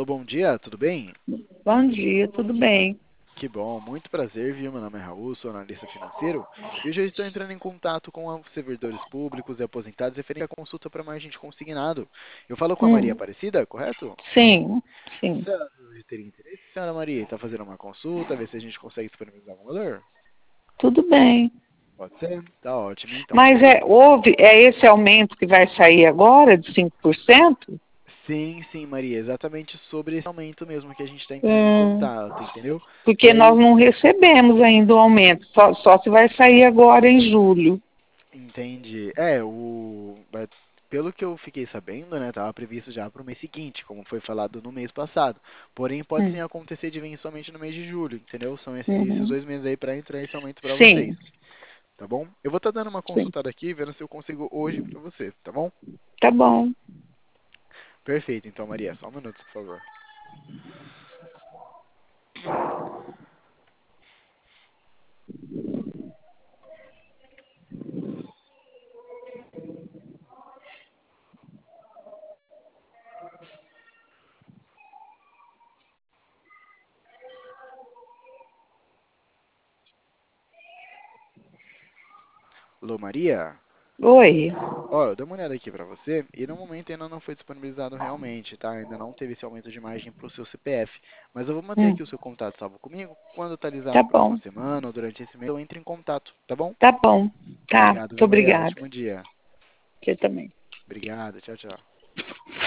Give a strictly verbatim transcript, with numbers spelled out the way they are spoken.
bom dia, tudo bem? Bom dia, tudo bem? Que bom, muito prazer, viu? Meu nome é Raul, sou analista financeiro e hoje eu estou entrando em contato com os servidores públicos e aposentados referente à consulta para margem de consignado. Eu falo com a Maria Hum, Aparecida, correto? sim, sim, Senhora, teria interesse? Senhora Maria, está fazendo uma consulta, ver se a gente consegue disponibilizar algum valor? tudo bem. Pode ser? Tá ótimo, então. Mas Eu- é, houve, é esse aumento que vai sair agora, de cinco por cento? Sim, sim, Maria, exatamente sobre esse aumento mesmo que a gente está entrando em Hum, contato, entendeu? E porque nós aí, não recebemos ainda o aumento, só, só se vai sair agora em julho. entendi. É, o... vai- pelo que eu fiquei sabendo, né, estava previsto já para o mês seguinte, como foi falado no mês passado. Porém, pode sim Hum, acontecer de vir somente no mês de julho, entendeu? São esse- esses uhum. dois meses aí para entrar esse aumento para vocês, Sim, tá bom? Eu vou estar dando uma sim, consultada aqui, vendo se eu consigo hoje para você, tá bom? tá bom. Perfeito, então, Maria, só um minuto, por favor. Alô, Maria? Oi, Ó, eu dei uma olhada aqui pra você e no momento ainda não foi disponibilizado realmente, tá? Ainda não teve esse aumento de margem pro seu C P F. Mas eu vou manter hum, aqui o seu contato salvo comigo. Quando atualizar tá na próxima bom, semana ou durante esse mês, eu entro em contato, tá bom? tá bom, tá, Obrigado, muito viu, Maria? obrigada. Ótimo dia. Você também. Obrigado, tchau, tchau.